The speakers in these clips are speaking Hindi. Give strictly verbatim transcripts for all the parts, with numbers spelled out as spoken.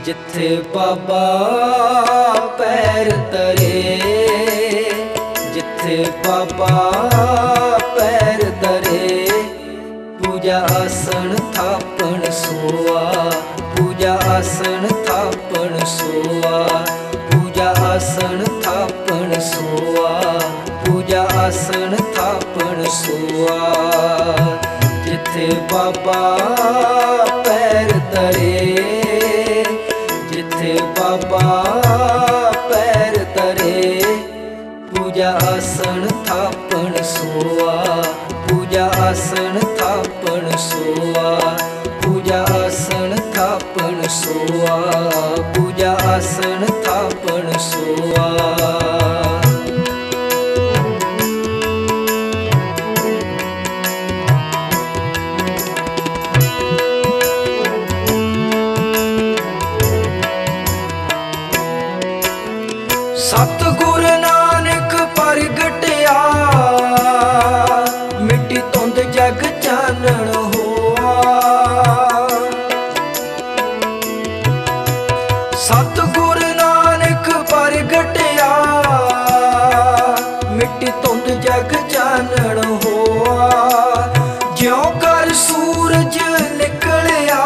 जिथे बाबा पैर तरे, जिथे बाबा पैर तरे, पूजा आसन थापण सोआ, पूजा आसन थापण सोआ, पूजा आसन थापण सोआ, पूजा आसन थापण सोआ। जिथे बाबा पैर तरे, जिथे बाबा पैर तरे, पूजा आसन थापण सोआ, पूजा आसन थापण सोआ, पूजा आसन थापण सोआ, पूजा आसन थापण सोआ। सतगुर नानक प्रगटिया, मिट्टी धुंध जग चानण होआ। सतगुर नानक प्रगटिया, मिट्टी धुंध जग चानण होआ। ज्यों कर सूरज निकलिया,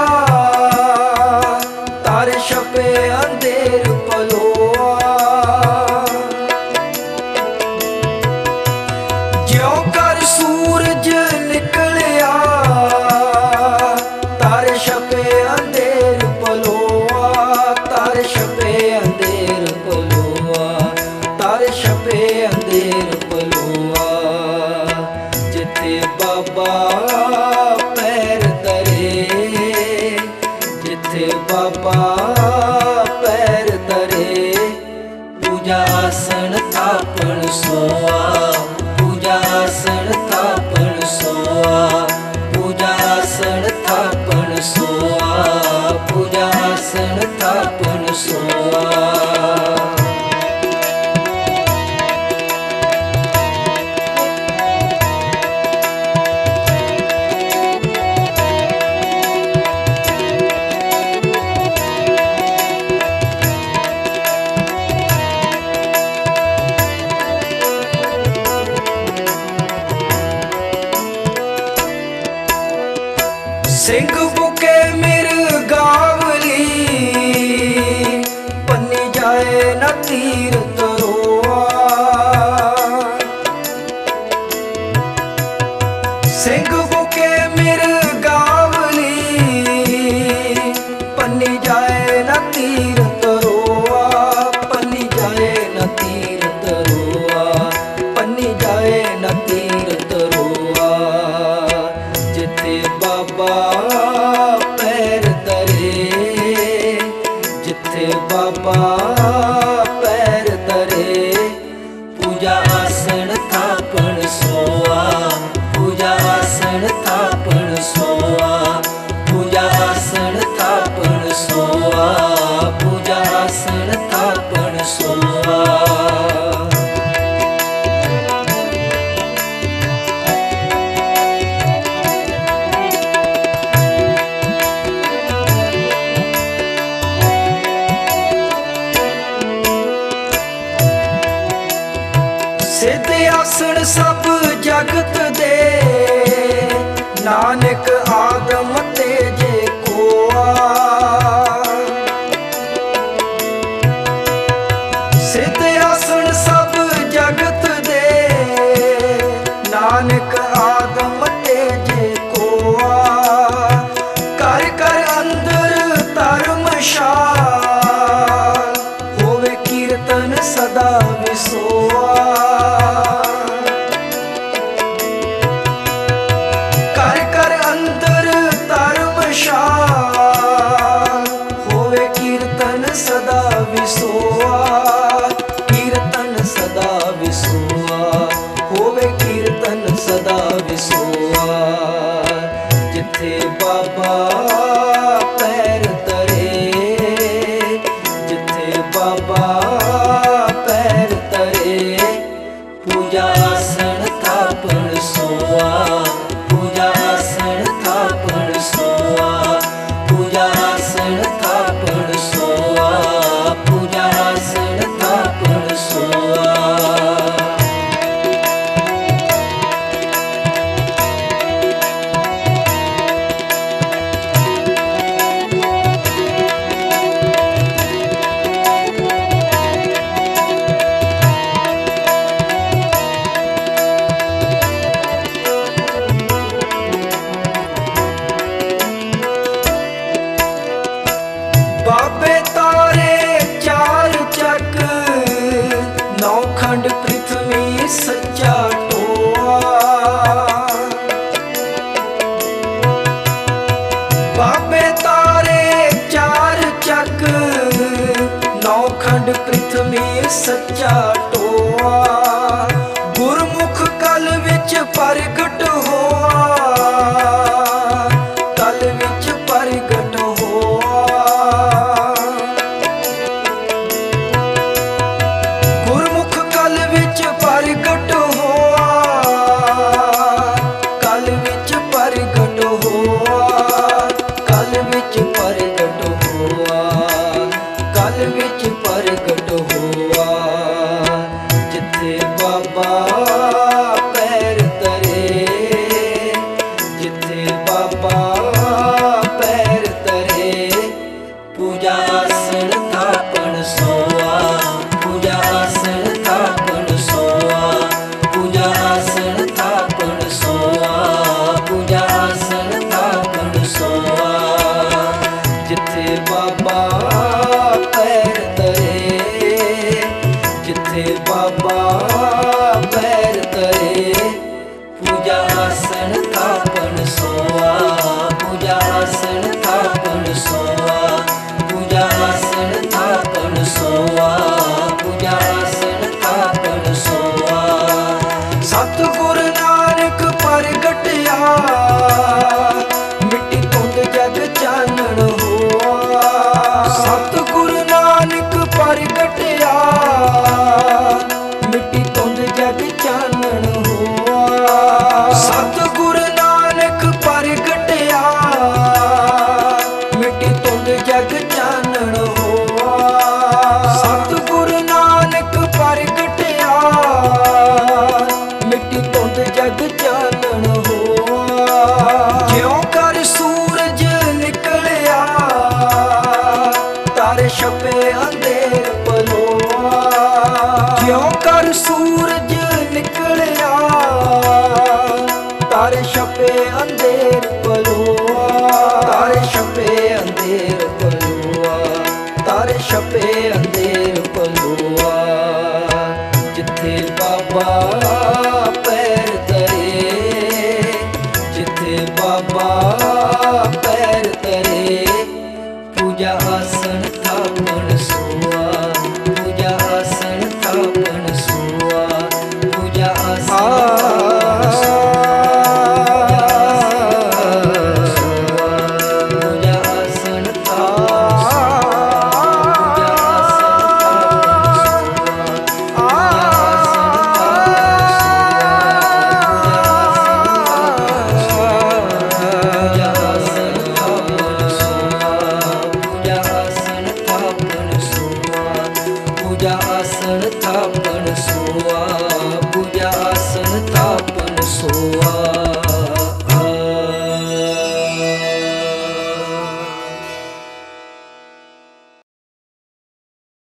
तारे छपे अंधेर पलोआ। ज्यों कर सूरज निकलिया, तारे छपे अंधेर पलोआ, तारे छपे अंधेर पलोआ, तारे छपे अंधेर पलोआ। जिथे बाबा पैर तरे, जिथे बाबा पैर तरे, पूजा आसन थापण सोआ, पूजा आसन थापण सोआ, पूजा आसन थापण सोआ, पूजा आसन थापण सोआ। सिंह बुके मिर्गावली, पन्नी जाए न तीर तरोआ। सिंह बुके मिर्गावली, पन्नी जाए न तीर तरोआ, पन्नी जाए न तीर तरोआ, पन्नी जाए न तीर तरोआ। जिथे बाबा पैर तरे, जिथे बाबा पैर तरे, पूजा आसन थापण सोआ, पूजा आसन थापण सोआ, पूजा आसन थापण सोआ, पूजा आसन थापण सोआ। सिद्ध आसन सब जगत दे, नानक आदम तेजे कोआ। सिद्ध आसन सब जगत दे, नानक आदम तेजे कोआ। कर कर अंदर धर्मशाल, होवे कीर्तन सदा विसोआ। कर कर अंदर धर्मशाल, होवे कीर्तन सदा विसोआ, कीर्तन सदा विसोआ, होवे कीर्तन सदा विसोआ। जिथे बाबा पैर तरे, जिथे बाबा पैर तरे, पूजा आसन थापण सोआ, पूजा आसन थापण सोआ, पूजा आसन थापण सोआ। बाबे तारे चार चक, नौ खंड पृथ्वी सच्चा टोआ।